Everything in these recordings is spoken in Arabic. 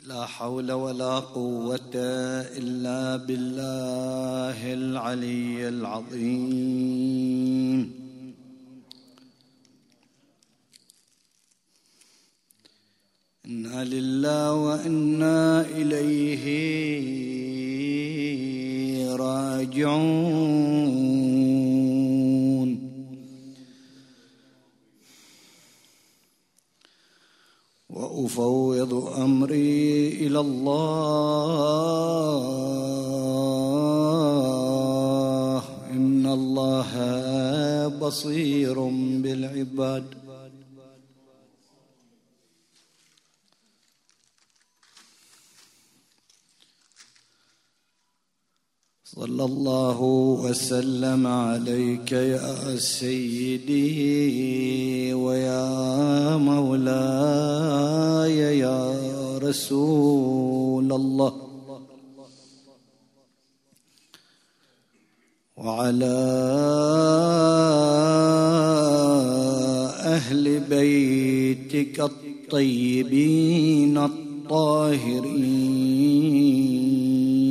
لا حول ولا قوة إلا بالله العلي العظيم. إنا لله وإنا إليه راجعون. وأفوض أمري إلى الله إن الله بصير بالعباد. صلى الله وسلم عليك يا سيدي ويا مولاي يا رسول الله، وعلى أهل بيتك الطيبين الطاهرين.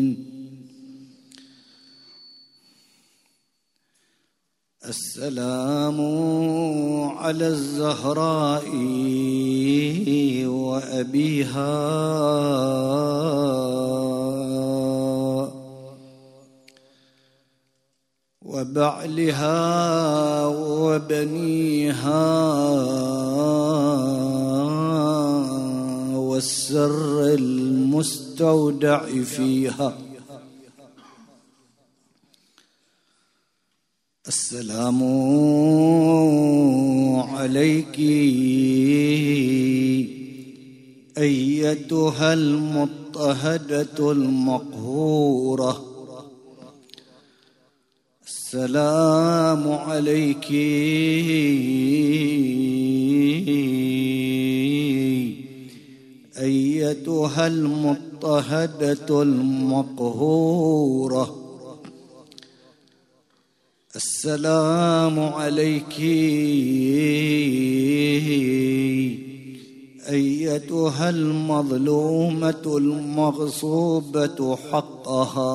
السلام على الزهراء وأبيها وبعلها وبنيها والسر المستودع فيها. السلام عليك أيتها المضطهدة المقهورة. السلام عليك أيتها المضطهدة المقهورة. السلام عليك أيتها المظلومة المغصوبة حقها.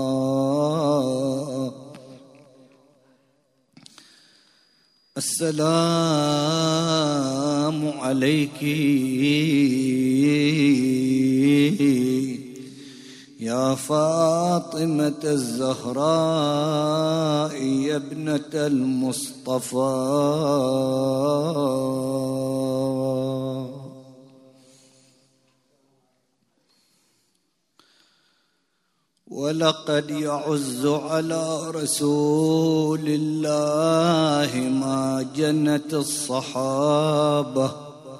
السلام عليك يا فاطمة الزهراء يا ابنة المصطفى. ولقد يعز على رسول الله ما جنت الصحابة،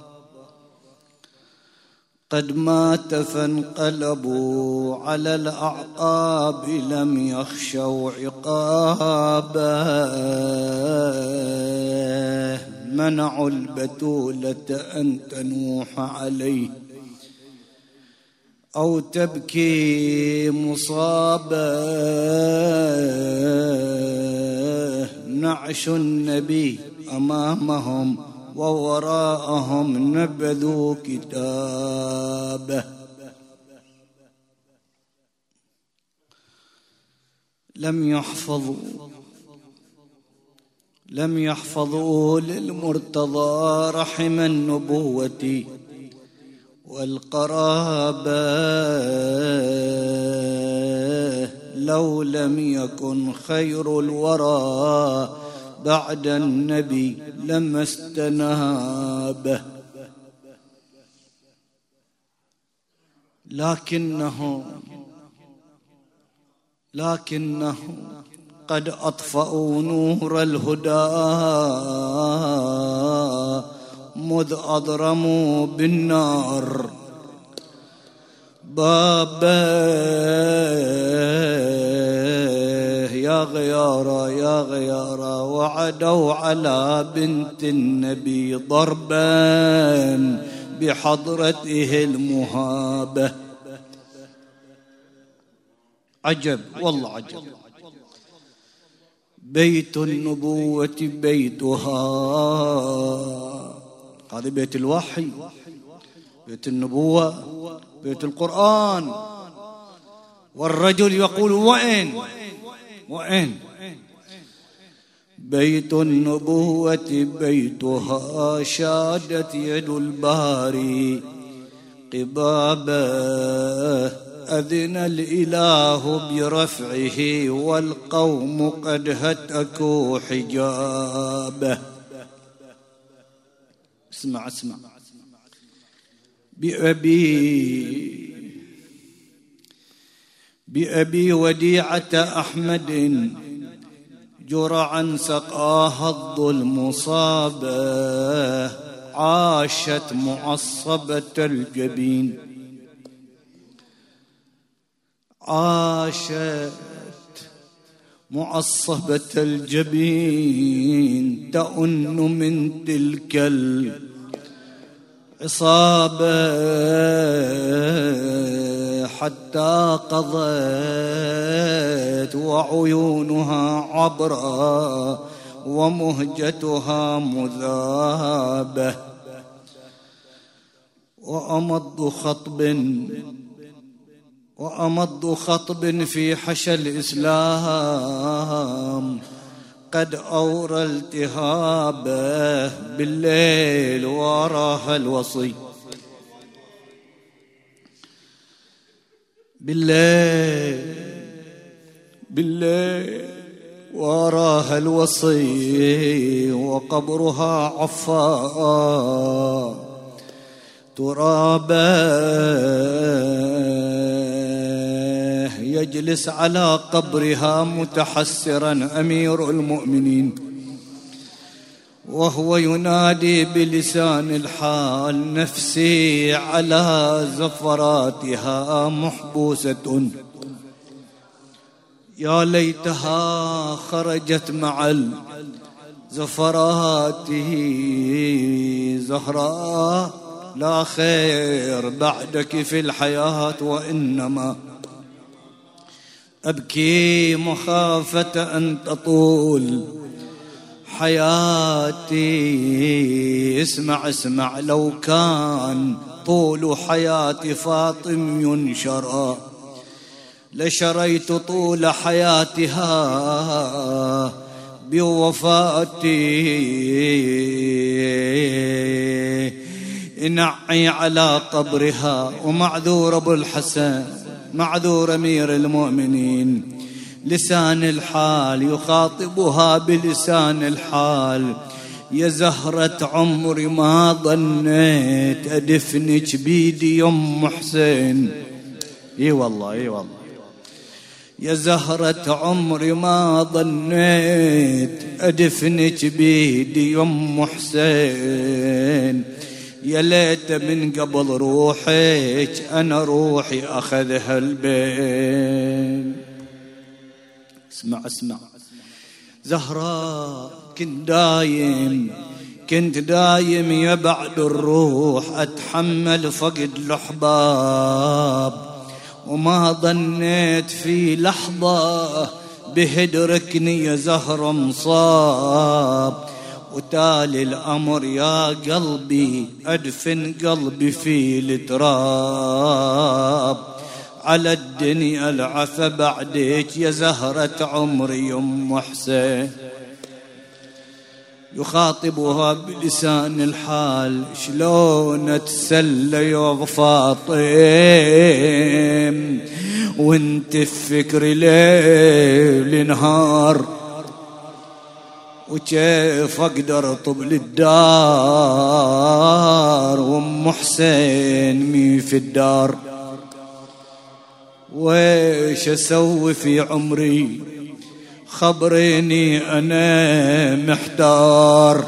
قد مات فانقلبوا على الأعقاب لم يخشوا عقابه. منعوا البتولة أن تنوح عليه أو تبكي مصابه. نعش النبي أمامهم ووراءهم نبذوا كتابه. لم يحفظوا للمرتضى رحم النبوة والقرابة. لو لم يكن خير الورى بعد النبي لما استنابه. لكنه قد أطفأوا نور الهدى مذ أضرموا بالنار بابه. يا غيارة يا غيارة وعدوا على بنت النبي ضربا بحضرته المهابة. عجب والله عجب. بيت النبوة بيتها، هذا بيت الوحي، بيت النبوة بيت القرآن، والرجل يقول وين بيت النبوة بيتها شادت يد الباري قبابه، أذن الإله برفعه والقوم قد هتكوا حجابه. اسمع بأبي وديعة أحمد جرعا سقاها الظلم صابه، عاشت معصبة الجبين، عاشت معصبة الجبين، تؤن من تلك العصابة حتى قضت وعيونها عبرا ومهجتها مذابة، وأمض خطب في حشى الإسلام قد أورى التهابه، بالليل وراها الوصي، بالليل وراها الوصي، وقبرها عفاء ترابه، يجلس على قبرها متحسرا أمير المؤمنين، وهو ينادي بلسان الحال نفسي على زفراتها محبوسة، يا ليتها خرجت مع زفراته زهراء، لا خير بعدك في الحياة، وإنما أبكي مخافة أن تطول حياتي. اسمع لو كان طول حياة فاطم ينشرا لشريت طول حياتها بوفاتي، نعي على قبرها. ومعذور أبو الحسن، معذور أمير المؤمنين، لسان الحال يخاطبها بلسان الحال، يا زهرة عمري ما ظنيت أدفنك بيدي يم حسين. اي والله يا زهرة عمري ما ظنيت أدفنك بيدي يم حسين، يا ليت من قبل روحك أنا روحي أخذها البين. اسمع زهراء، كنت دايم يا بعد الروح أتحمل فقد الأحباب، وما ظنيت في لحظة بهدركني يا زهر مصاب، وتالي الأمر يا قلبي أدفن قلبي في التراب، على الدنيا العفا بعدك يا زهرة عمري يم حسين. يخاطبها بلسان الحال، شلون اتسلى يا فاطم وانت بفكري ليل نهار، وكيف اقدر اطب للدار وام حسين مي في الدار، ويش اسوي في عمري خبريني انا محتار،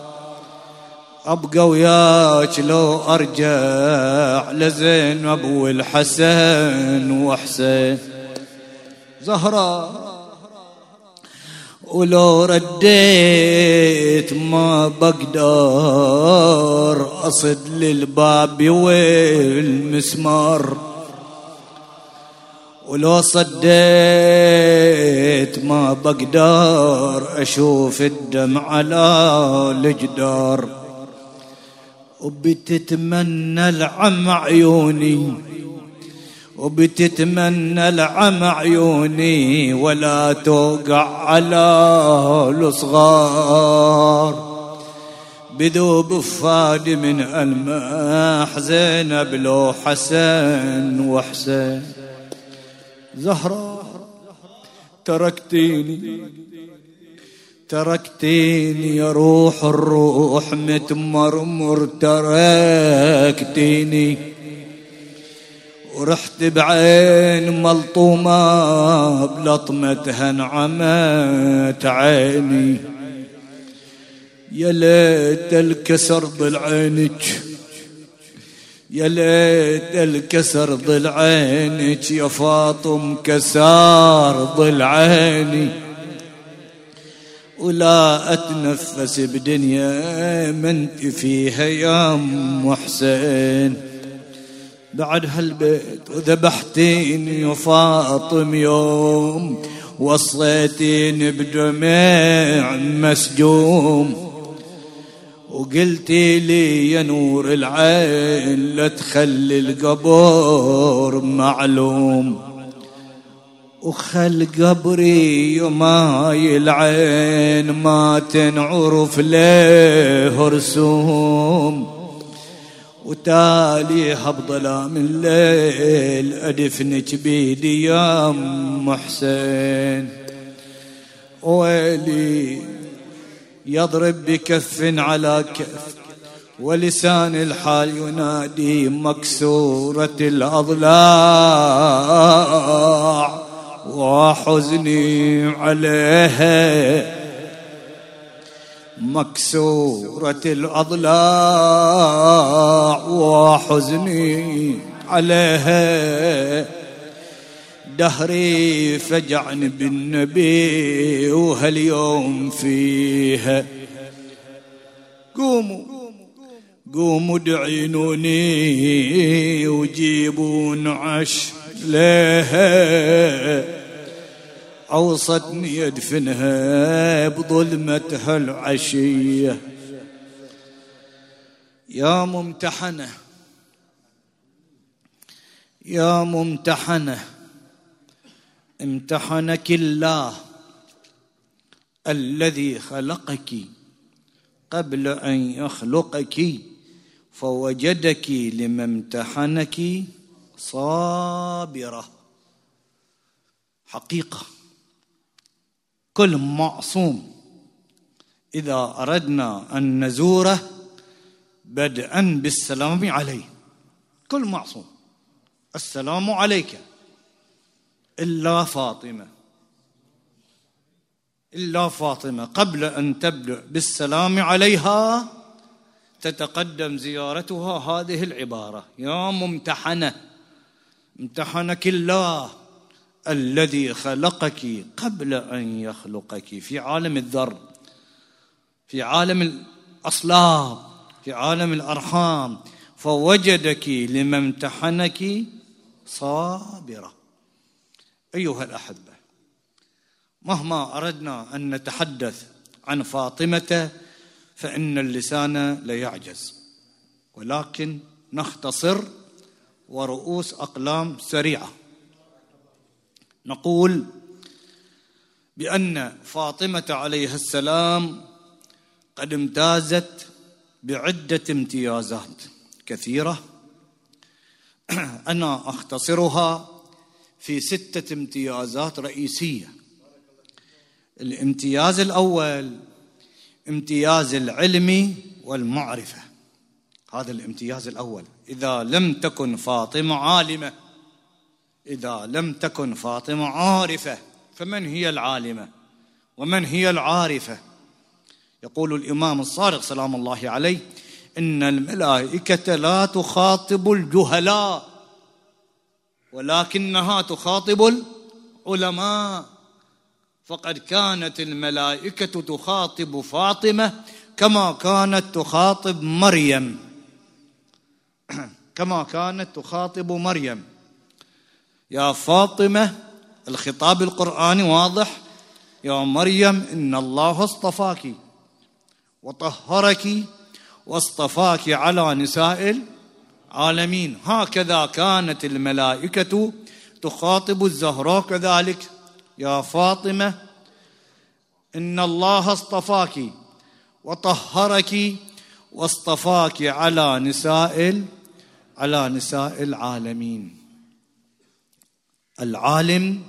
ابقى وياك لو ارجع لزينب والحسن وحسين. زهرة ولو رديت ما بقدر اصد للباب والمسمار، ولو صديت ما بقدر أشوف الدم على الجدار، وبتتمنى العم عيوني وبتتمنى العمى عيوني ولا توقع على الصغار. بذوب فاد من الماح زينب لو حسن وحسين. زهرة تركتيني يا روح الروح متمرمر تركتيني، ورحت بعين ملطومة بلطمتها انعمت عيني. يا ليت الكسر ضلعينك، يا ليت الكسر ضلعينك يا فاطم كسار ضلعيني، ولا أتنفس بدنيا ما انت فيها يا أم حسين. بعد هالبيت وذبحتيني يا فاطم يوم وصيتيني بدمع مسجوم، وقلتي لي يا نور العين لا تخلي القبر معلوم، وخل قبري يماي العين ما تنعرف له رسوم، وتاليها بظلام الليل أدفنك بيدي يا أم حسين. ويلي يضرب بكف على كف ولسان الحال ينادي مكسورة الأضلاع وحزني عليها، مكسورة الأضلاع وحزني عليها. دهري فجعني بالنبي وهاليوم فيها. قوموا دعينوني وجيبوا نعش لها، أوصتني أدفنها بظلمتها العشية. يا ممتحنة يا ممتحنة امتحنك الله الذي خلقك قبل أن يخلقك فوجدك لما امتحنك صابرة. حقيقة كل معصوم إذا أردنا أن نزوره بدءا بالسلام عليه، كل معصوم السلام عليك، إلا فاطمة قبل أن تبدأ بالسلام عليها تتقدم زيارتها هذه العبارة: يا ممتحنة امتحنك الله الذي خلقك قبل أن يخلقك، في عالم الذر، في عالم الأصلاب، في عالم الأرحام، فوجدك لما امتحنك صابرة. أيها الأحبة، مهما أردنا أن نتحدث عن فاطمة فإن اللسان ليعجز، ولكن نختصر ورؤوس أقلام سريعة. نقول بأن فاطمة عليها السلام قد امتازت بعدة امتيازات كثيرة، أنا أختصرها في 6 امتيازات رئيسية. الامتياز الأول امتياز العلم والمعرفة، هذا الامتياز الأول. إذا لم تكن فاطمة عالمة، إذا لم تكن فاطمة عارفة، فمن هي العالمة ومن هي العارفة؟ يقول الإمام الصادق سلام الله عليه: إن الملائكة لا تخاطب الجهلاء ولكنها تخاطب العلماء. فقد كانت الملائكة تخاطب فاطمة كما كانت تخاطب مريم، كما كانت تخاطب مريم. يا فاطمة، الخطاب القرآني واضح: يا مريم إن الله اصطفاك وطهرك واصطفاك على نساء عالمين. هكذا كانت الملائكة تخاطب الزهراء كذلك: يا فاطمة إن الله اصطفاك وطهرك واصطفاك على نساء العالمين. العالم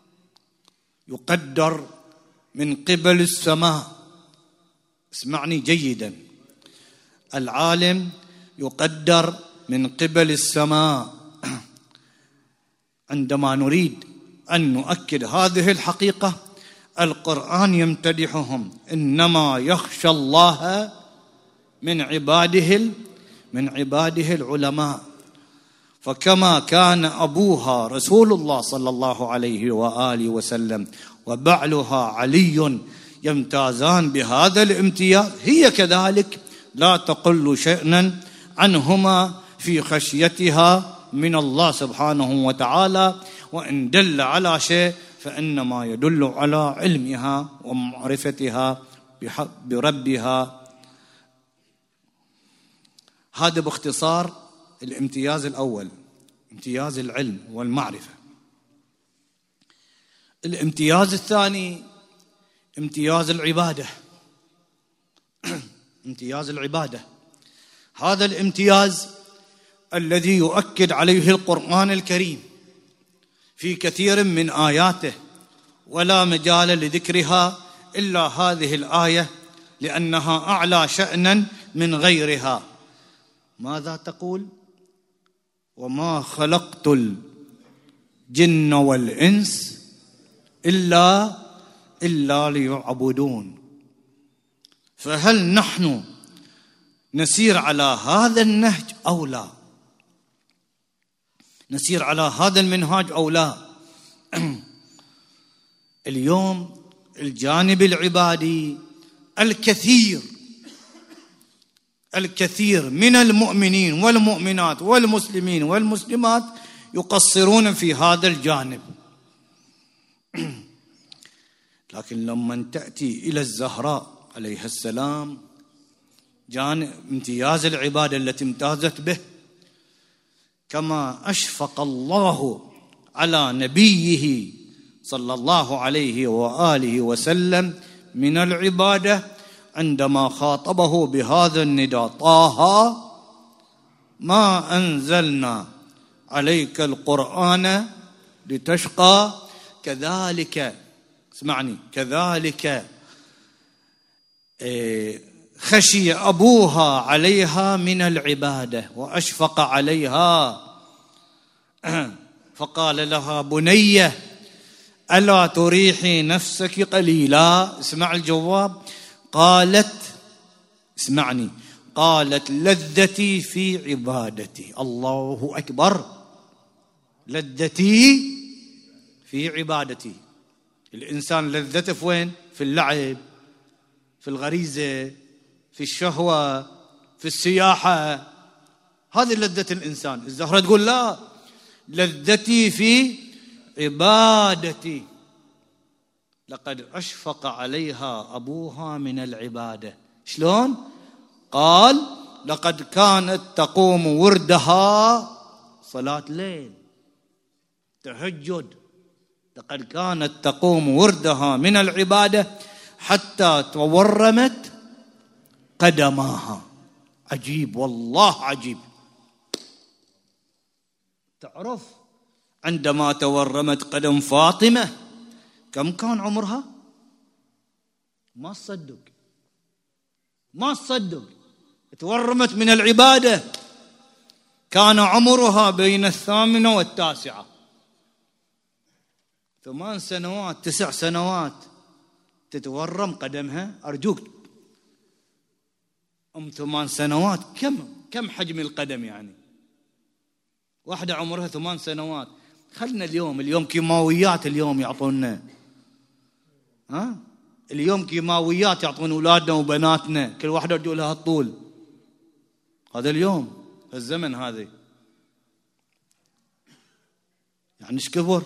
يقدر من قبل السماء. اسمعني جيدا، العالم يقدر من قبل السماء. عندما نريد أن نؤكد هذه الحقيقة، القرآن يمتدحهم: إنما يخشى الله من عباده العلماء. فكما كان أبوها رسول الله صلى الله عليه وآله وسلم وبعلها علي يمتازان بهذا الامتياز، هي كذلك لا تقل شأنا عنهما في خشيتها من الله سبحانه وتعالى. وإن دل على شيء فإنما يدل على علمها ومعرفتها بربها. هذا باختصار الامتياز الأول، امتياز العلم والمعرفة. الامتياز الثاني امتياز العبادة. امتياز العبادة، هذا الامتياز الذي يؤكد عليه القرآن الكريم في كثير من آياته، ولا مجال لذكرها إلا هذه الآية لأنها أعلى شأنا من غيرها. ماذا تقول؟ وما خلقت الجن والإنس إلا ليعبدون. فهل نحن نسير على هذا النهج أو لا؟ نسير على هذا المنهاج أو لا؟ اليوم الجانب العبادي الكثير من المؤمنين والمؤمنات والمسلمين والمسلمات يقصرون في هذا الجانب. لكن لما تأتي إلى الزهراء عليه السلام، جانب امتياز العبادة التي امتازت به، كما أشفق الله على نبيه صلى الله عليه وآله وسلم من العبادة عندما خاطبه بهذا النداء: طه ما أنزلنا عليك القرآن لتشقى. كذلك، اسمعني، كذلك خشي أبوها عليها من العبادة وأشفق عليها، فقال لها: بنية ألا تريحي نفسك قليلا؟ اسمع الجواب. قالت، اسمعني، قالت: لذتي في عبادتي. الله أكبر، لذتي في عبادتي. الإنسان لذته في وين؟ في اللعب، في الغريزة، في الشهوة، في السياحة. هذه لذة الإنسان. الزهرة تقول: لا، لذتي في عبادتي. لقد أشفق عليها أبوها من العبادة. شلون؟ قال: لقد كانت تقوم وردها صلاة ليل، تهجد. لقد كانت تقوم وردها من العبادة حتى تورمت قدماها. عجيب والله، عجيب. تعرف عندما تورمت قدم فاطمة كم كان عمرها؟ ما تصدق، تورمت من العبادة كان عمرها بين 8 و9، 8 سنوات 9 سنوات تتورم قدمها. أرجوك، 8 سنوات كم حجم القدم يعني؟ واحدة عمرها 8 سنوات. خلنا اليوم كيماويات، اليوم يعطونا، اليوم كيماويات يعطون أولادنا وبناتنا، كل واحدة رجوا لها الطول. هذا اليوم، الزمن هذا يعني ايش كبر.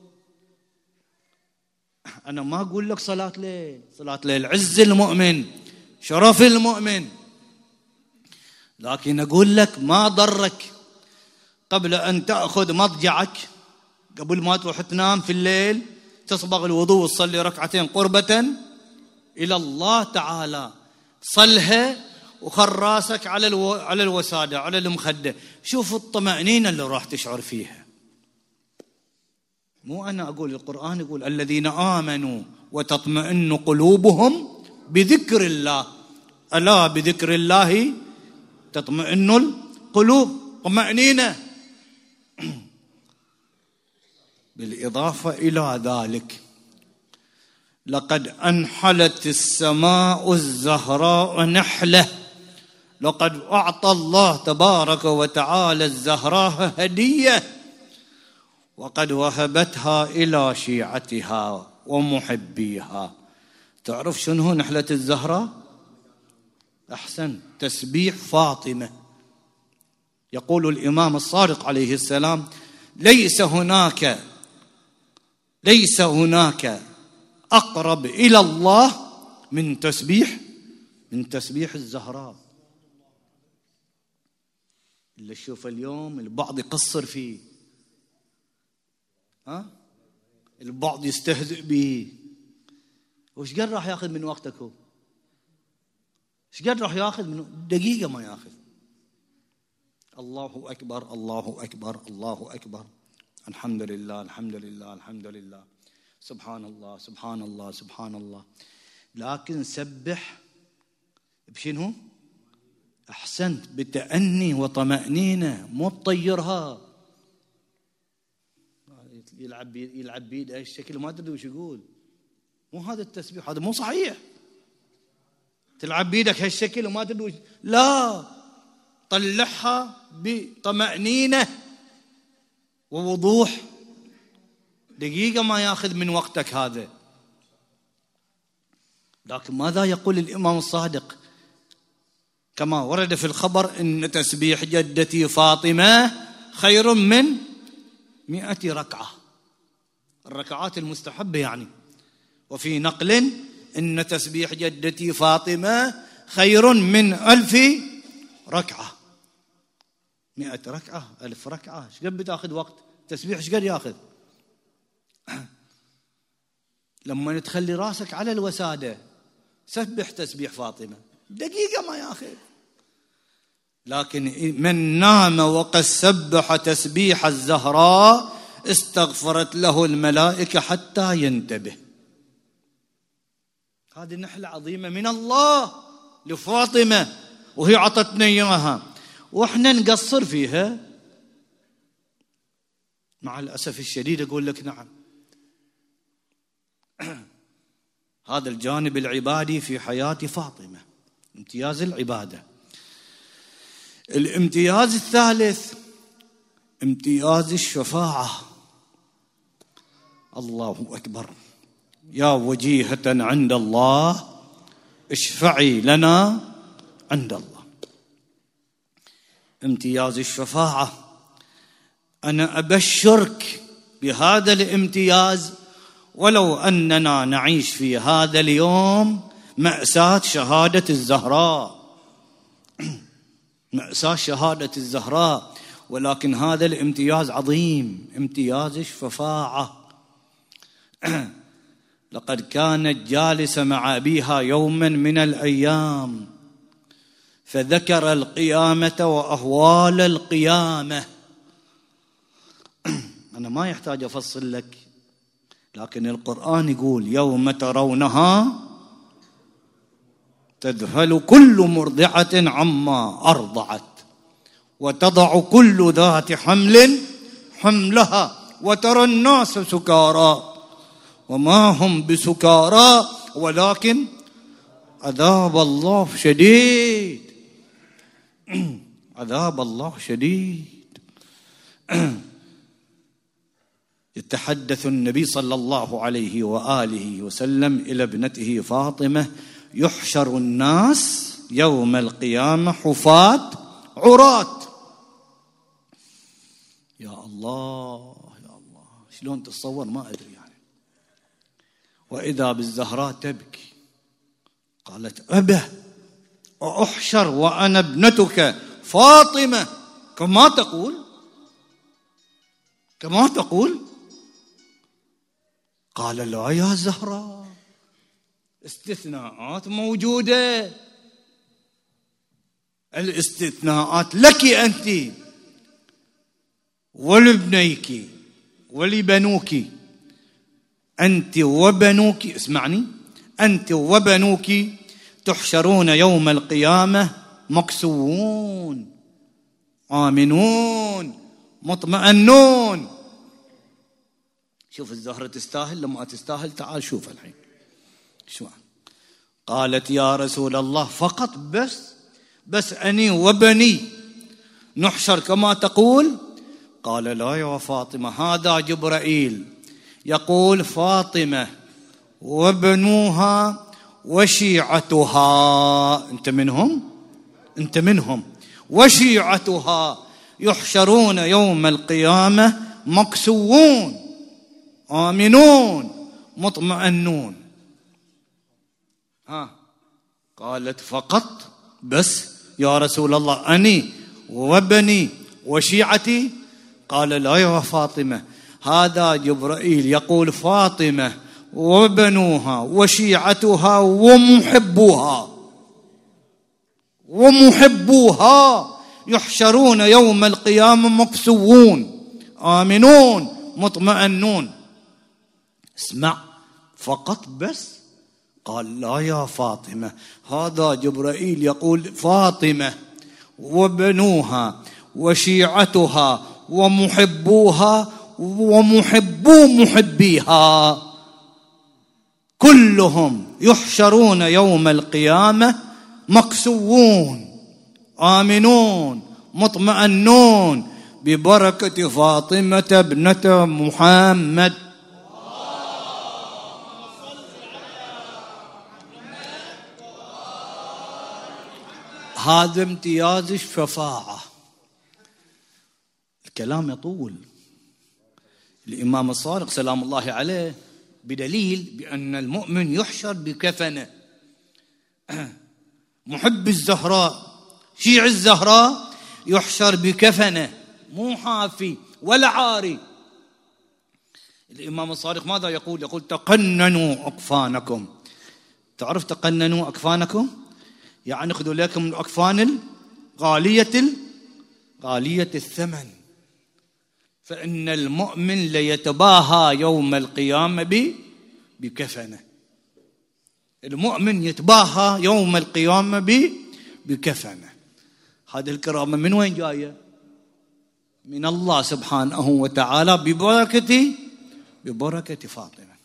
أنا ما أقول لك صلاة ليل عز المؤمن، شرف المؤمن، لكن أقول لك ما ضرك قبل أن تأخذ مضجعك، قبل ما تروح تنام في الليل، تصبغ الوضوء وتصلي ركعتين قربة إلى الله تعالى. صلها وخر راسك على الوسادة، على المخدة. شوف الطمأنينة اللي راح تشعر فيها. مو أنا أقول، القرآن يقول الذين آمنوا وتطمئن قلوبهم بذكر الله، ألا بذكر الله تطمئن القلوب. طمأنينة. بالإضافة إلى ذلك، لقد أنحلت السماء الزهراء نحلة. لقد أعطى الله تبارك وتعالى الزهراء هدية، وقد وهبتها إلى شيعتها ومحبيها. تعرف شنو نحلة الزهراء؟ أحسن، تسبيح فاطمة. يقول الإمام الصادق عليه السلام: ليس هناك أقرب إلى الله من تسبيح الزهراء. اللي شوف اليوم البعض يقصر فيه، البعض يستهزئ به. وش قد راح ياخذ من وقتك هو؟ ايش قد راح ياخذ من دقيقة؟ ما ياخذ. الله أكبر، الله أكبر، الله أكبر، الحمد لله، الحمد لله، الحمد لله، سبحان الله، سبحان الله، سبحان الله. لكن سبح بشنو؟ أحسنت، بتأني وطمأنينة، مو بطيرها. يلعب بيد أي الشكل، ما تدري وش يقول. مو هذا التسبيح، هذا مو صحيح. تلعب بيدك هالشكل وما تدري لا، طلعها بطمأنينة ووضوح. دقيقة ما ياخذ من وقتك هذا. لكن ماذا يقول الإمام الصادق؟ كما ورد في الخبر: إن تسبيح جدتي فاطمة خير من 100 ركعة. الركعات المستحبة يعني. وفي نقل: إن تسبيح جدتي فاطمة خير من 1000 ركعة. 100 ركعة، 1000 ركعة، ايش قد بتاخذ وقت؟ تسبيح ايش قد ياخذ؟ لما تخلي راسك على الوسادة سبح تسبيح فاطمة، دقيقة ما ياخذ. لكن من نام وقد سبح تسبيح الزهراء استغفرت له الملائكة حتى ينتبه. هذه نحلة عظيمة من الله لفاطمة، وهي عطتنا إياها وإحنا نقصر فيها. مع الأسف الشديد أقول لك نعم. هذا الجانب العبادي في حياة فاطمة، امتياز العبادة. الامتياز الثالث امتياز الشفاعة. الله أكبر. يا وجيهة عند الله اشفعي لنا عند الله. امتياز الشفاعة. أنا أبشرك بهذا الامتياز ولو أننا نعيش في هذا اليوم مأساة شهادة الزهراء، مأساة شهادة الزهراء، ولكن هذا الامتياز عظيم، امتياز الشفاعة. لقد كانت جالسة مع أبيها يوما من الأيام فذكر القيامة وأهوال القيامة. أنا ما يحتاج أفصل لك، لكن القرآن يقول: يوم ترونها تذهل كل مرضعة عما أرضعت وتضع كل ذات حمل حملها وترى الناس سكارى وما هم بسكارى ولكن عذاب الله شديد. عذاب الله شديد. يتحدث النبي صلى الله عليه وآله وسلم إلى ابنته فاطمة: يحشر الناس يوم القيامة حفاة عراة. يا الله يا الله، شلون تتصور ما أدري يعني. وإذا بالزهراء تبكي، قالت: أبا أحشر وأنا ابنتك فاطمة كما تقول؟ كما تقول؟ قال لا يا زهراء، استثناءات موجودة، الاستثناءات لك أنت ولابنيك ولبنوك، أنت وبنوك، اسمعني، أنت وبنوك تحشرون يوم القيامة مكسوون آمنون مطمئنون. شوف الزهرة تستاهل لما تستاهل؟ تعال شوف الحين شو قالت يا رسول الله فقط بس أني وبني نحشر كما تقول؟ قال لا يا فاطمة، هذا جبرائيل يقول فاطمة وبنوها وشيعتها، أنت منهم وشيعتها يحشرون يوم القيامة مكسوون آمنون مطمئنون. قالت فقط بس يا رسول الله أني وبني وشيعتي؟ قال لا يا فاطمة، هذا جبرائيل يقول فاطمة وبنوها وشيعتها ومحبوها يحشرون يوم القيامة مكسوون آمنون مطمئنون. اسمع، فقط بس؟ قال لا يا فاطمة، هذا جبرائيل يقول فاطمة وبنوها وشيعتها ومحبوها محبيها كلهم يحشرون يوم القيامة مكسوون آمنون مطمئنون ببركة فاطمة ابنة محمد. هذا امتياز الشفاعة. الكلام يطول. الإمام الصادق سلام الله عليه بدليل بأن المؤمن يحشر بكفنه. محب الزهراء شيع الزهراء يحشر بكفنه، مو حافي ولا عاري. الإمام الصادق ماذا يقول؟ يقول تقننوا أكفانكم. تعرف تقننوا أكفانكم؟ يعني خذوا لكم الأكفان غالية الثمن، فإن المؤمن ليتباهى يوم القيامة بكفنه. المؤمن يتباهى يوم القيامة بكفنه. هذه الكرامة من وين جاية؟ من الله سبحانه وتعالى ببركة فاطمة.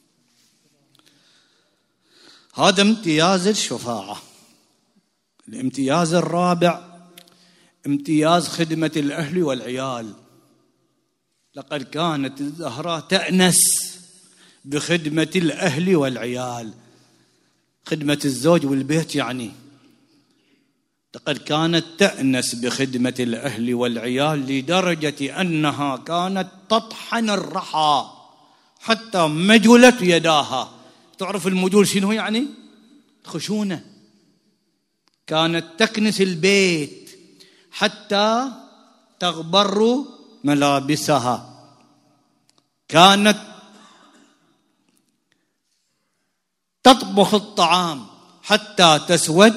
هذا امتياز الشفاعة. الامتياز الرابع امتياز خدمة الأهل والعيال. لقد كانت الزهراء تأنس بخدمة الأهل والعيال، خدمة الزوج والبيت يعني. لقد كانت تأنس بخدمة الأهل والعيال لدرجة أنها كانت تطحن الرحى حتى مجلت يداها. تعرف المجول شنو يعني؟ خشونة. كانت تكنس البيت حتى تغبر ملابسها. كانت تطبخ الطعام حتى تسود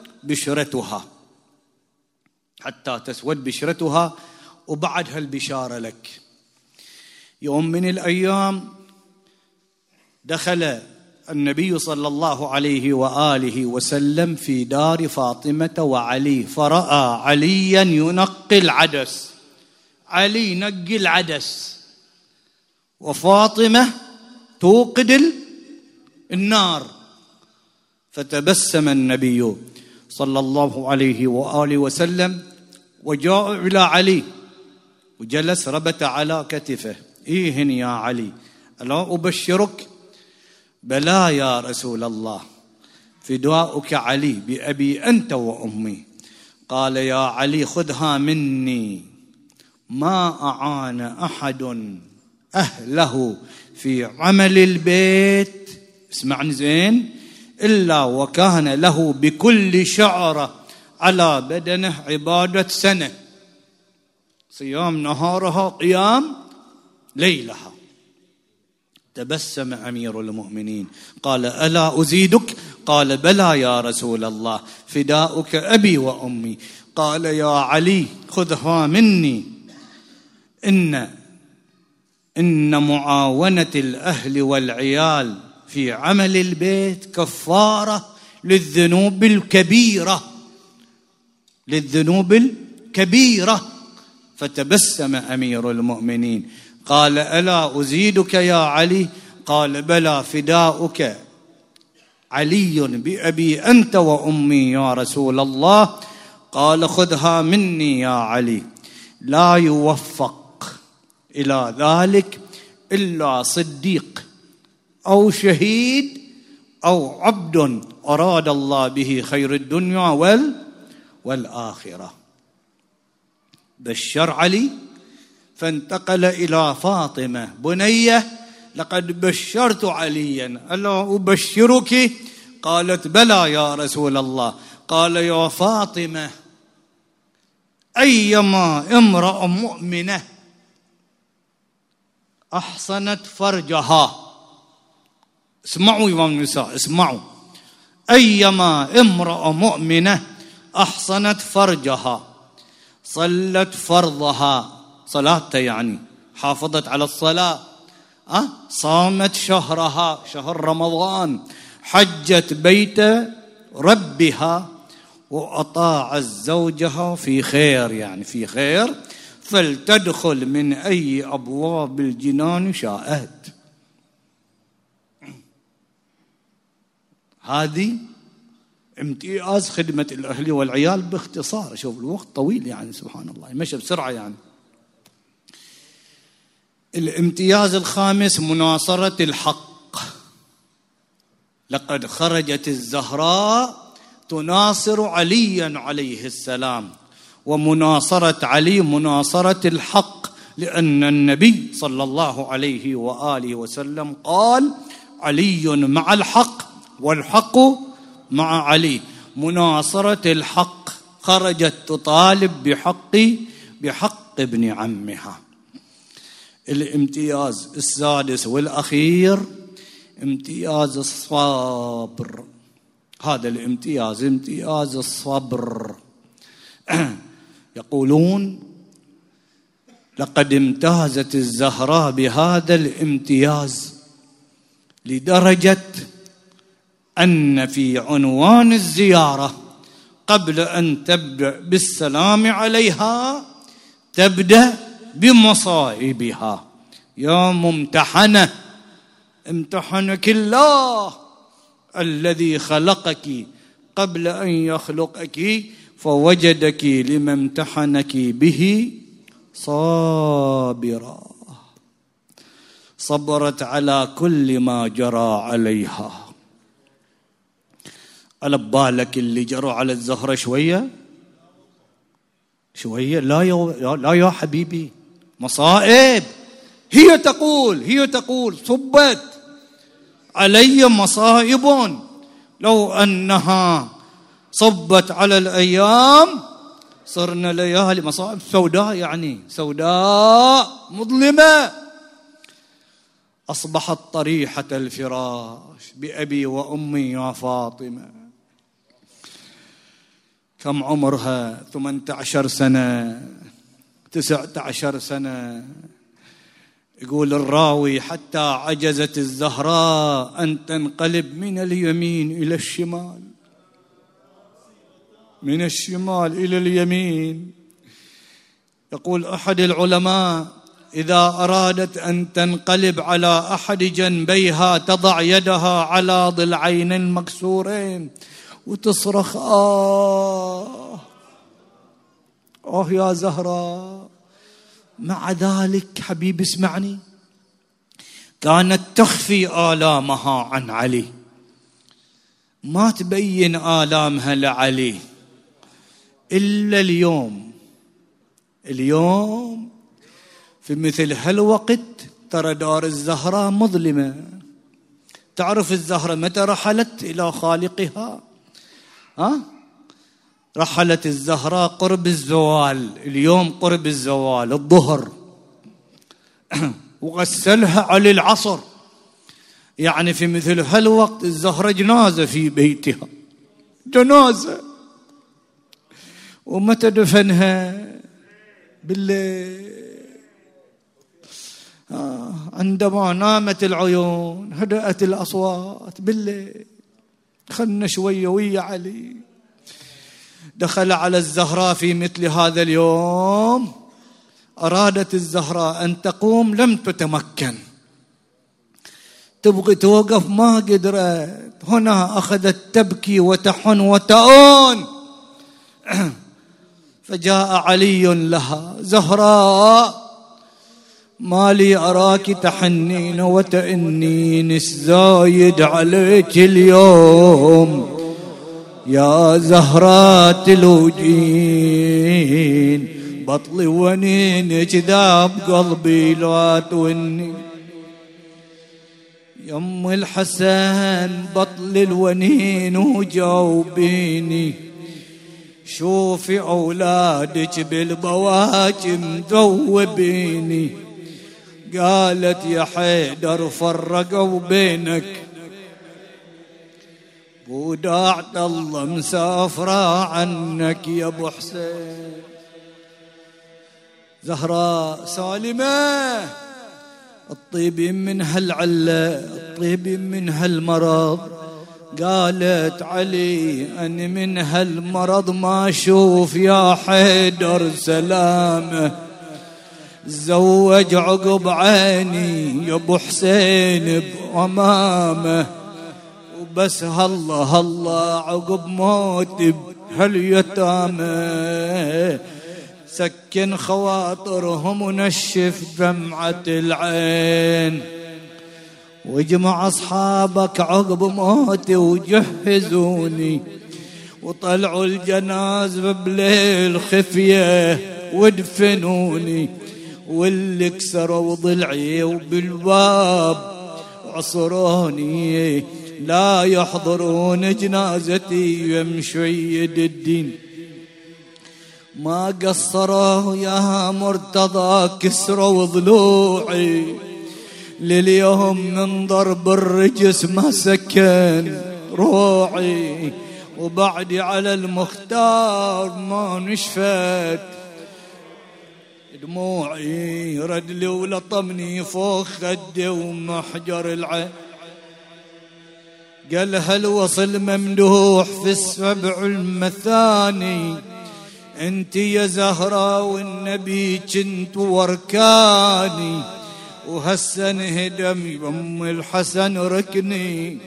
بشرتها. وبعدها البشارة لك. يوم من الأيام دخل النبي صلى الله عليه وآله وسلم في دار فاطمة وعلي، فرأى عليا ينقي العدس. علي نقي العدس وفاطمة توقد النار. فتبسم النبي صلى الله عليه وآله وسلم وجاء إلى علي وجلس، ربت على كتفه. إيهن يا علي، ألا أبشرك؟ بلى يا رسول الله، فداؤك علي بأبي أنت وأمي. قال يا علي خذها مني، ما أعان أحد أهله في عمل البيت، اسمعني زين، إلا وكان له بكل شعرة على بدنه عبادة سنة، صيام نهارها قيام ليلها. تبسم أمير المؤمنين قال: ألا أزيدك؟ قال: بلى يا رسول الله، فداؤك أبي وأمي. قال: يا علي خذها مني، إن معاونة الأهل والعيال في عمل البيت كفارة للذنوب الكبيرة. فتبسم أمير المؤمنين قال: ألا أزيدك يا علي؟ قال: بلى، فداؤك علي بأبي أنت وأمي يا رسول الله. قال: خذها مني يا علي، لا يوفق إلى ذلك إلا صديق أو شهيد أو عبد أراد الله به خير الدنيا والآخرة. بشر علي، فانتقل إلى فاطمة: بنية، لقد بشرت عليا، ألا أبشرك؟ قالت: بلى يا رسول الله. قال: يا فاطمة، أيما امرأة مؤمنة أحصنت فرجها، اسمعوا يا النساء، اسمعوا، أيما امرأة مؤمنة أحصنت فرجها، صلت فرضها، صلاتها يعني حافظت على الصلاة، صامت شهرها، شهر رمضان، حجت بيت ربها، وأطاعت زوجها في خير، يعني في خير، فلتدخل من أي أبواب الجنان شاءت. هذه امتياز خدمة الأهل والعيال باختصار. شوف الوقت طويل يعني، سبحان الله، يمشي بسرعة يعني. الامتياز الخامس مناصرة الحق. لقد خرجت الزهراء تناصر عليا عليه السلام، ومناصرة علي مناصرة الحق، لأن النبي صلى الله عليه وآله وسلم قال: علي مع الحق والحق مع علي. مناصرة الحق، خرجت تطالب بحق ابن عمها. الامتياز السادس والأخير امتياز الصبر. هذا الامتياز امتياز الصبر. يقولون: لقد امتازت الزهراء بهذا الامتياز لدرجة أن في عنوان الزيارة قبل أن تبدأ بالسلام عليها تبدأ بمصائبها. يا ممتحنة، امتحنك الله الذي خلقك قبل أن يخلقك فوجدك لما امتحنك به صابرا، صبرت على كل ما جرى عليها. ألا ببالك اللي جروا على الزهرة شوية لا يا حبيبي، مصائب. هي تقول صبت علي مصائب، لو أنها صبت على الأيام صرنا ليالي. مصائب سوداء، يعني سوداء مظلمة. أصبحت طريحة الفراش بأبي وأمي يا فاطمة. كم عمرها؟ 18 سنة 19 سنة. يقول الراوي: حتى عجزت الزهراء أن تنقلب من اليمين إلى الشمال، من الشمال إلى اليمين. يقول أحد العلماء: إذا أرادت أن تنقلب على أحد جنبيها تضع يدها على ضلعين المكسورين وتصرخ: يا زهراء. مع ذلك حبيبي اسمعني، كانت تخفي آلامها عن علي، ما تبين آلامها لعلي إلا اليوم في مثل هالوقت. ترى دار الزهراء مظلمة. تعرف الزهراء متى رحلت إلى خالقها؟ رحلت الزهراء قرب الزوال. اليوم قرب الزوال، الظهر. وغسلها على العصر. يعني في مثل هالوقت الزهرة جنازة في بيتها، جنازة. ومتى دفنها؟ بالليل. عندما نامت العيون هدأت الأصوات بالليل. خلنا شوية ويا علي. دخل على الزهراء في مثل هذا اليوم. أرادت الزهراء أن تقوم لم تتمكن، تبغي توقف ما قدرت. هنا أخذت تبكي وتحن وتؤون. فجاء علي لها: زهراء، ما لي أراك تحنين وتئنين، زايد عليك اليوم يا زهراء تلوجين، بطلي ونينك ذاب قلبي لا توني. يم الحسن بطل الونين وجاوبيني، شوفي أولادك بالبواجي مذوبيني. قالت: يا حيدر فرقوا بينك، وداعت الله مسافرة عنك يا ابو حسين. زهراء سالمة، الطيبين من هالعلة، الطيبين من هالمرض. قالت: علي أنا من هالمرض ما أشوف يا حيدر سلامة، زوج عقب عيني يا ابو حسين بأمامه. وبس هالله هالله عقب موت بهاليتامى، سكن خواطرهم ونشف دمعة العين. واجمع أصحابك عقب موتي وجهزوني، وطلعوا الجنازة بليل خفية ودفنوني. واللي كسروا ضلعي وبالباب عصروني، لا يحضرون جنازتي يمشوا يد الدين. ما قصروا يا مرتضى كسروا ضلوعي، لليوم من ضرب الرجس ما سكن روعي. وبعدي على المختار ما نشفت دموعي، ردلي ولطمني فوق خدي ومحجر العين. قال: هل وصل ممدوح في السبع المثاني، انت يا زهراء والنبي كنت وركاني، وهسه انهدم يم الحسن ركني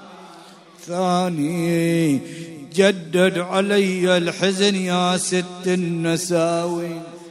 ثاني. جدد علي الحزن يا ست النساوي.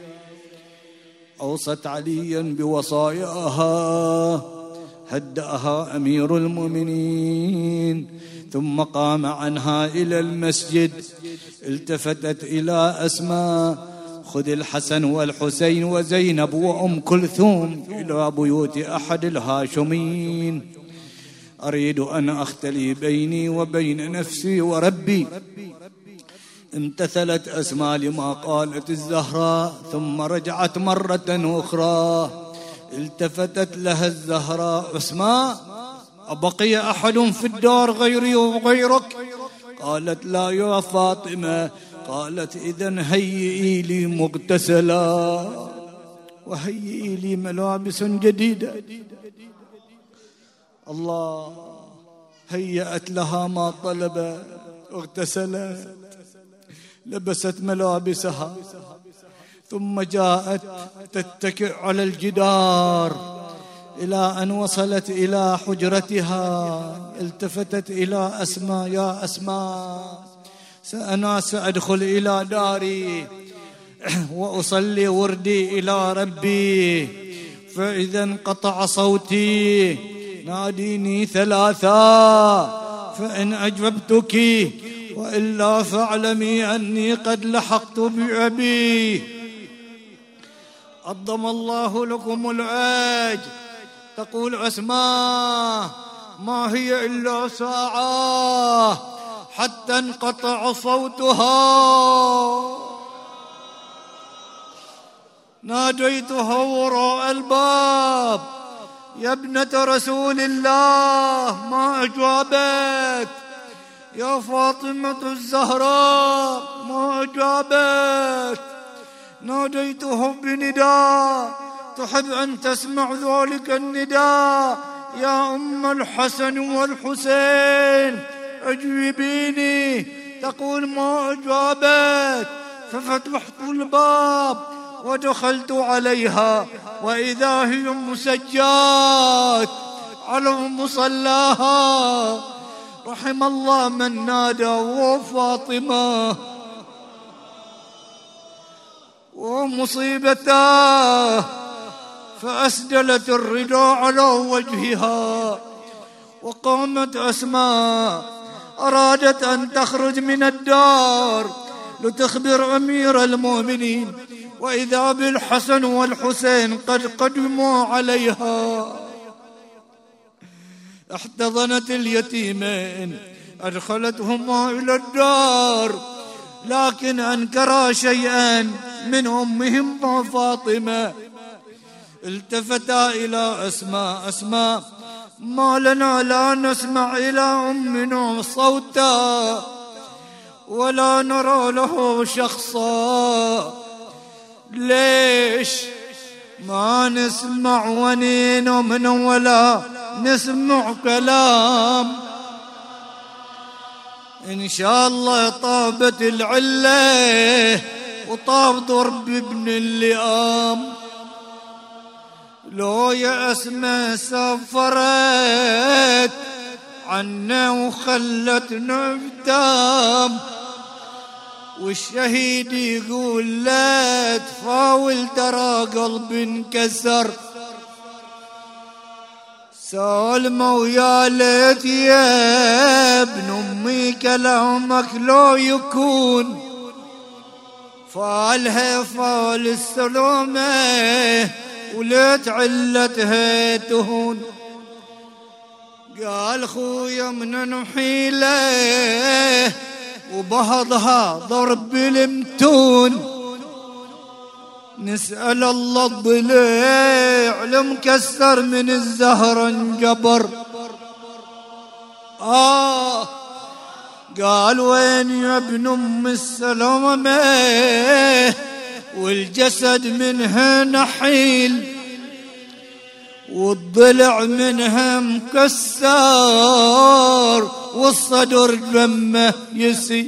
أوصت عليا بوصاياها، هدأها أمير المؤمنين، ثم قام عنها إلى المسجد. التفتت إلى أسماء: خذ الحسن والحسين وزينب وأم كلثوم إلى بيوت أحد الهاشمين، أريد أن أختلي بيني وبين نفسي وربي. امتثلت أسماء لما قالت الزهراء، ثم رجعت مرة أخرى. التفتت لها الزهراء: أسماء، أبقي أحد في الدار غيري وغيرك؟ قالت: لا يا فاطمة. قالت: إذن هيئي لي مغتسلا وهيئي لي ملابس جديدة. الله، هيأت لها ما طلب، اغتسلت، لبست ملابسها، ثم جاءت تتكئ على الجدار إلى أن وصلت إلى حجرتها. التفتت إلى أسماء: يا أسماء، أنا سأدخل إلى داري وأصلي وردي إلى ربي، فإذا انقطع صوتي ناديني ثلاثا، فإن أجبتك وإلا فاعلمي أني قد لحقت بأبي. عظم الله لكم الأجر. تقول أسماء: ما هي إلا ساعة حتى انقطع صوتها، ناديتها وراء الباب: يا ابنة رسول الله، ما أجابت. يا فاطمة الزهراء، ما أجابت. ناديته بنداء تحب أن تسمع ذلك النداء: يا أم الحسن والحسين، أجيبيني. تقول: ما أجابت. ففتحت الباب ودخلت عليها، وإذا هي مسجات على مصلاها. رحم الله من نادى وفاطمة ومصيبته، فأسدلت الرداء على وجهها. وقامت أسماء أرادت أن تخرج من الدار لتخبر أمير المؤمنين، وإذا بالحسن والحسين قد قدموا عليها. احتضنت اليتيمين، أدخلتهما إلى الدار، لكن أنكرا شيئا من أمهما فاطمة. التفتا إلى أسماء: أسماء، ما لنا لا نسمع إلى أمنا صوتا ولا نرى له شخصا؟ ليش ما نسمع ونين من ولا نسمع كلام؟ إن شاء الله طابت العلة وطاب ضرب ابن اللئام. لو يا أسماء سافرت عنا وخلتنا بدام، والشهيد يقول لا تفاول ترى قلبي انكسر. سالمة ويا ليت يا ابن أمي كلامك لو يكون فالها فال السلامة، وليت علتها تهون. قال خويا من نحيله وبهضها ضرب المتون، نسأل الله الضليع المكسر من الزهر انجبر. قال: وين يا ابن ام السلامة والجسد منها نحيل والضلع منها مكسر والصدر دمه يسي،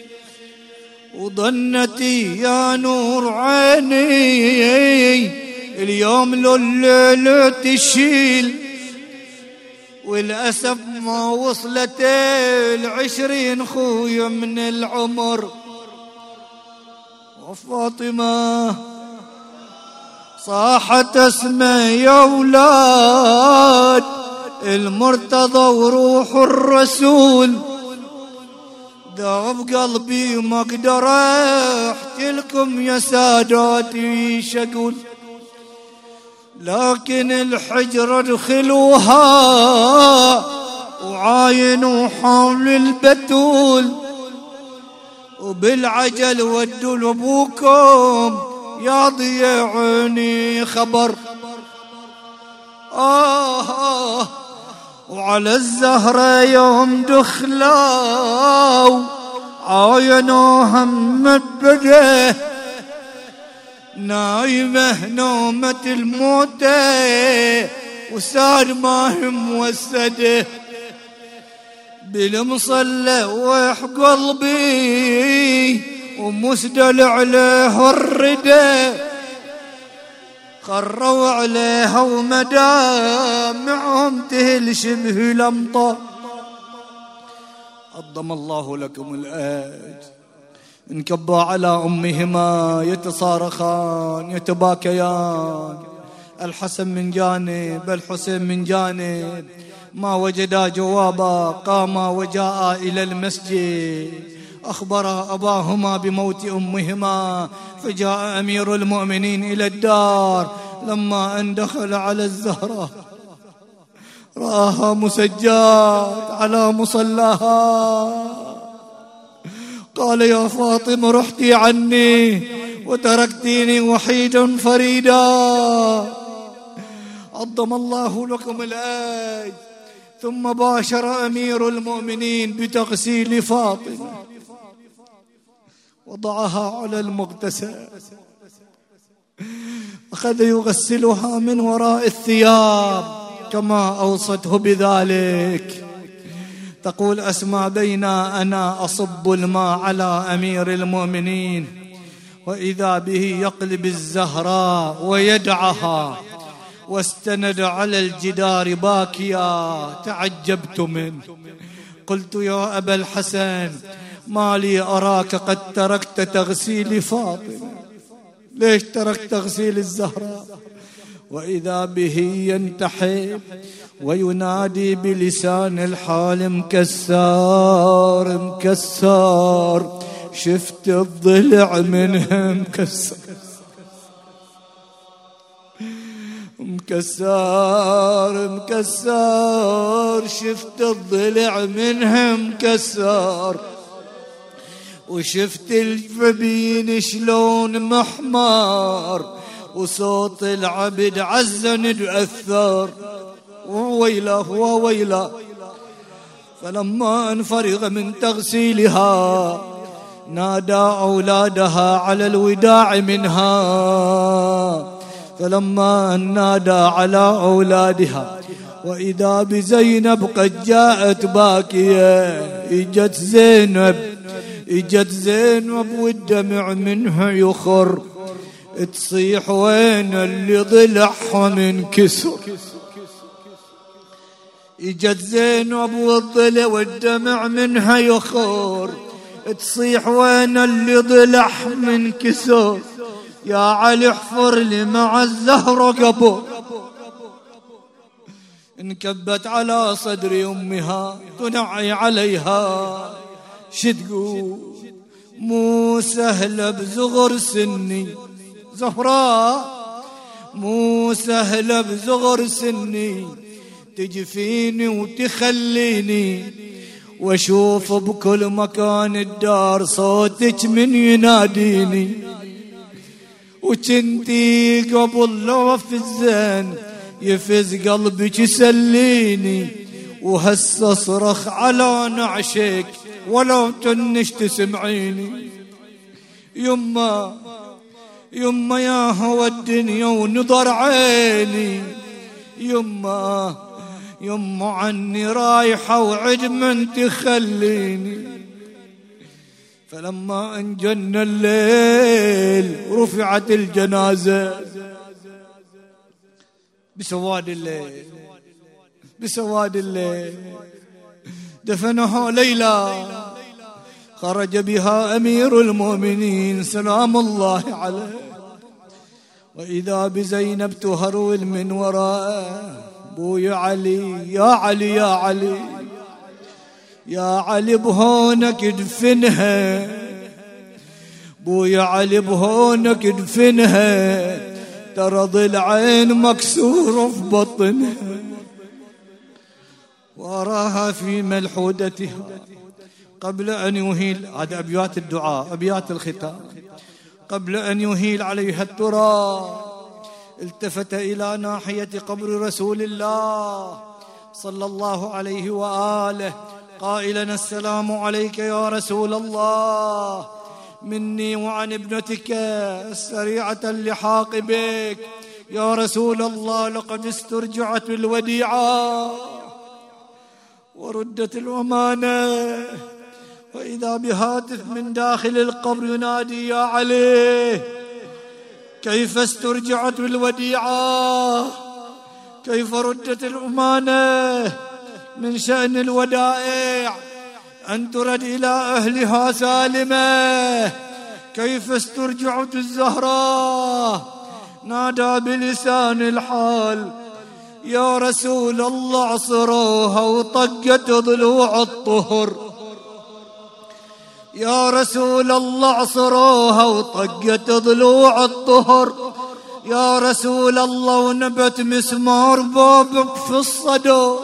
وظنتي يا نور عيني اليوم لو الليلة تشيل، والأسف ما وصلت 20 خويا من العمر. وفاطمة صاحت أسماء يا أولاد المرتضى وروح الرسول، ذاب قلبي ما اقدر احكي لكم يا ساداتي شقول، لكن الحجرة دخلوها وعاينوا حول البتول، وبالعجل ودوا لابوكم يا ضياء عيني خبر. وعلى الزهرة يوم دخلوا عاينوها مبدة نايمة نومة الموتى وسار ما هم موسده، بالمصلى ويح قلبي ومسدل عليه الردى، خروا عليها ومدامعهم تهل شبه الأمطار. قدم الله لكم الآج، انكبا على أمهما يتصارخان يتباكيان، الحسن من جانب الحسين من جانب، ما وجدا جوابا قاما وجاء إلى المسجد، أخبر أباهما بموت أمهما، فجاء أمير المؤمنين إلى الدار. لما أن دخل على الزهراء رآها مسجات على مصلاها، قال: يا فاطمة رحتي عني وتركتيني وحيدا فريدا. عظم الله لكم الآي. ثم باشر أمير المؤمنين بتغسيل فاطمة، وضعها على المغتسل، أخذ يغسلها من وراء الثياب كما أوصته بذلك. تقول أسماء: بينا أنا أصب الماء على أمير المؤمنين وإذا به يقلب الزهراء ويدعها، واستند على الجدار باكيا. تعجبت منه، قلت: يا أبا الحسن، ما لي أراك قد تركت تغسيل فاطمة، ليش تركت تغسيل الزهراء؟ وإذا به ينتحب وينادي بلسان الحال: مكسار مكسار. شفت الضلع منها مكسر مكسار مكسار. شفت الضلع منها مكسر، وشفت الجبين شلون محمار، وصوت العبد عزن أثر. وويله وويله. فلما انفرغ من تغسيلها نادى أولادها على الوداع منها. فلما نادى على أولادها وإذا بزينب قد جاءت باكية. إجت زينب والدمع منها يخر، تصيح: وين اللي ضلعها منكسر؟ إجت زينب والدمع منها يخر، تصيح: وين اللي ضلع منكسر؟ يا علي احفر لي مع الزهرة قبر. انكبت على صدر أمها تنعي عليها. شتقول؟ مو سهلة بزغر سني زهراء، مو سهلة بزغر سني تجي فيني وتخليني، واشوف بكل مكان الدار صوتك من يناديني. وكنتي قبل لو في الزين يفز قلبك يسليني، وهسه صرخ على نعشك ولو تنش تسمعيني. يما يما يا هوى الدنيا ونظر عيني، يما يما عني رايحة وعجم تخليني. فلما انجن الليل رفعت الجنازة بسواد الليل، بسواد الليل دفنها ليلى. خرج بها أمير المؤمنين سلام الله عليه، وإذا بزينب تهرول من وراءه: بويا علي، يا علي، يا علي، يا علي بهونك ادفنها، بويا علي بهونك ادفنها، ترى ضلعين مكسور في بطنها. وأراها في ملحودتها قبل أن يهيل. هذا أبيات الدعاء، أبيات الختام. قبل أن يهيل عليها التراب التفت إلى ناحية قبر رسول الله صلى الله عليه وآله قائلا: السلام عليك يا رسول الله، مني وعن ابنتك السريعة اللحاق بك. يا رسول الله، لقد استرجعت الوديعة وردت الأمانة. وإذا بهاتف من داخل القبر ينادي: يا علي، كيف استرجعت الوديعة؟ كيف ردت الأمانة؟ من شأن الودائع أن ترد إلى أهلها سالمة. كيف استرجعت الزهراء؟ نادى بلسان الحال: يا رسول الله، عصروها وطقت ضلوع الطهر. يا رسول الله، عصروها وطقت ضلوع الطهر. يا رسول الله، ونبت مسمار بابك في الصدر.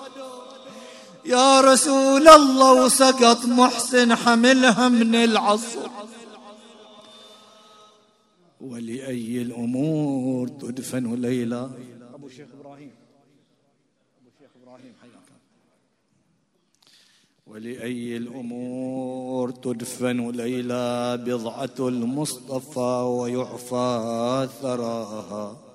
يا رسول الله، وسقط محسن حملها من العصر. ولأي الأمور تدفن ليلى. أبو الشيخ إبراهيم حياك. ولأي الأمور تدفن ليلى بضعة المصطفى ويعفى ثراها.